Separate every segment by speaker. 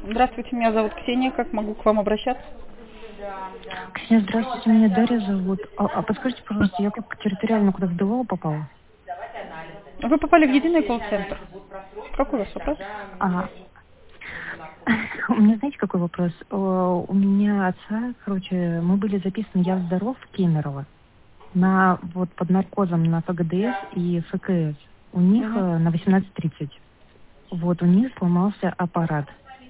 Speaker 1: Здравствуйте, меня зовут Ксения. Как могу к вам обращаться?
Speaker 2: Ксения, здравствуйте, меня Дарья зовут. Подскажите, пожалуйста, я как территориально куда в Белово попала?
Speaker 1: Вы попали в единый колл-центр. Какой у вас вопрос?
Speaker 2: А, у меня, знаете, какой вопрос? У меня отца, короче, мы были записаны «Я здоров» в Кемерово под наркозом на ФГДС и ФКС. У них
Speaker 1: Мгм.
Speaker 2: на 18:30. Вот, у них сломался аппарат.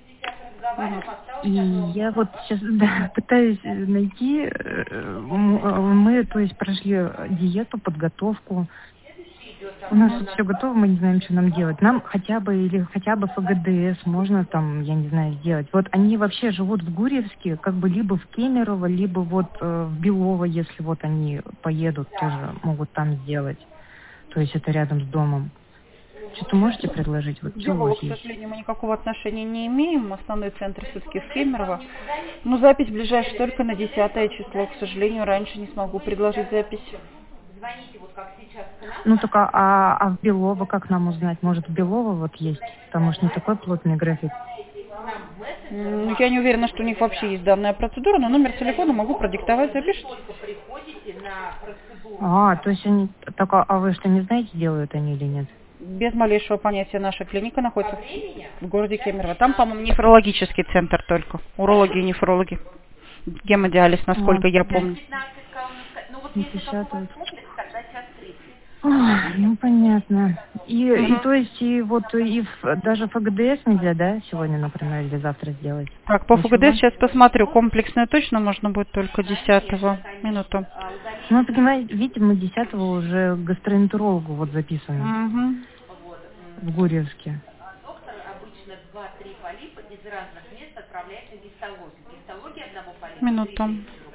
Speaker 2: И я вот сейчас пытаюсь найти, мы, то есть, прошли диету, подготовку. У нас тут все готово, мы не знаем, что нам делать. Нам хотя бы ФГДС можно там, я не знаю, сделать. Вот они вообще живут в Гурьевске, как бы либо в Кемерово, либо вот в Белово, если вот они поедут, тоже могут там сделать. То есть это рядом с домом. Что-то можете предложить? Вот
Speaker 1: К
Speaker 2: что у вас
Speaker 1: Белову, к
Speaker 2: есть?
Speaker 1: сожалению, мы никакого отношения не имеем. Основной центр все-таки в Кемерово. Но запись ближайшая только на 10 число. К сожалению, раньше не смогу предложить запись.
Speaker 2: Ну только, в Белово как нам узнать? Может, в Белово вот есть? Потому что не такой плотный график.
Speaker 1: Ну, я не уверена, что у них вообще есть данная процедура, но номер телефона могу продиктовать, запишите.
Speaker 2: То есть они... Так, а вы что, не знаете, делают они или нет?
Speaker 1: Без малейшего понятия, наша клиника находится в городе Кемерово. Там, по-моему, нефрологический центр только. Урологи и нефрологи. Гемодиализ, насколько я помню.
Speaker 2: 10-го. Ну, понятно. И то есть, даже ФГДС нельзя, да, сегодня, например, или завтра сделать?
Speaker 1: Так, по ФГД
Speaker 2: Ничего?
Speaker 1: сейчас посмотрю. Комплексное точно можно будет только 10-го. Минуту.
Speaker 2: Ну, понимаете, видите, мы 10-го уже к гастроэнтерологу вот записаны
Speaker 1: Мгм.
Speaker 2: в Гурьевске.
Speaker 1: Минуту.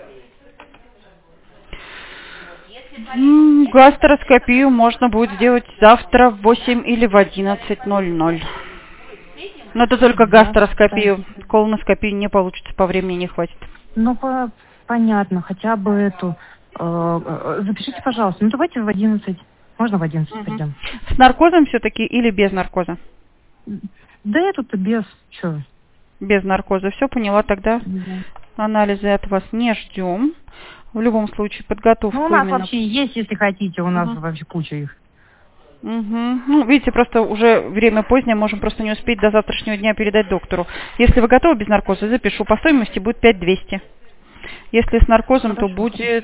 Speaker 1: Гастроскопию можно будет сделать завтра в 8 или в 11:00. Но это только
Speaker 2: Завтра.
Speaker 1: гастроскопию. Колоноскопию не получится, по времени не хватит.
Speaker 2: Ну, понятно, хотя бы эту. Запишите, пожалуйста. Ну, давайте в 11. Можно в 11
Speaker 1: Мгм.
Speaker 2: пойдем?
Speaker 1: С наркозом все-таки или без наркоза?
Speaker 2: Да эту-то без. Что?
Speaker 1: Без наркоза. Все поняла, тогда
Speaker 2: Да.
Speaker 1: анализы от вас не ждем. В любом случае,
Speaker 2: Ну, у
Speaker 1: подготовку
Speaker 2: нас
Speaker 1: именно.
Speaker 2: вообще есть, если хотите, у нас
Speaker 1: Мгм.
Speaker 2: вообще куча их.
Speaker 1: Мгм. Ну, видите, просто уже время позднее, можем просто не успеть до завтрашнего дня передать доктору. Если вы готовы без наркоза, запишу. По стоимости будет 5200. Если с наркозом, то
Speaker 2: Хорошо.
Speaker 1: будет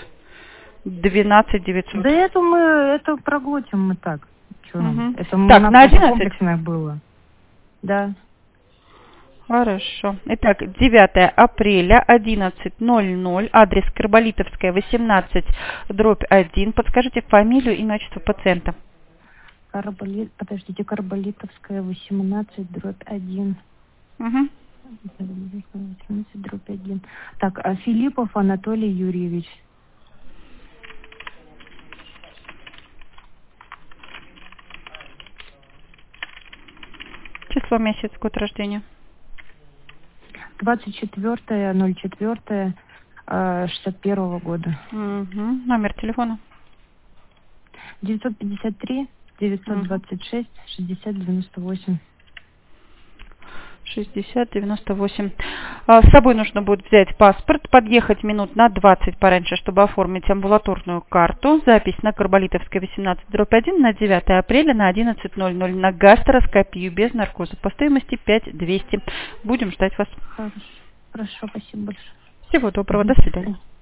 Speaker 1: 12900.
Speaker 2: Да это проглотим мы так. Что нам?
Speaker 1: Мгм.
Speaker 2: Это у
Speaker 1: Так,
Speaker 2: нас
Speaker 1: на
Speaker 2: просто
Speaker 1: 11?
Speaker 2: комплексное было. Да.
Speaker 1: Хорошо. Итак, 9 апреля, 11:00, адрес Карболитовская, 18/1. Подскажите фамилию и отчество пациента.
Speaker 2: Карболитовская, 18/1.
Speaker 1: Угу.
Speaker 2: 18/1. Так, Филиппов Анатолий Юрьевич.
Speaker 1: Число, месяц, год рождения.
Speaker 2: 24.04.61 года.
Speaker 1: Угу. Номер телефона.
Speaker 2: 953
Speaker 1: Угу.
Speaker 2: 926 60 98.
Speaker 1: 6098. С собой нужно будет взять паспорт, подъехать минут на 20 пораньше, чтобы оформить амбулаторную карту. Запись на Карболитовской, 18/1 на 9 апреля на 11:00 на гастроскопию без наркоза. По стоимости 5200. Будем ждать вас.
Speaker 2: Хорошо, спасибо большое.
Speaker 1: Всего доброго.
Speaker 2: Мгм.
Speaker 1: До свидания.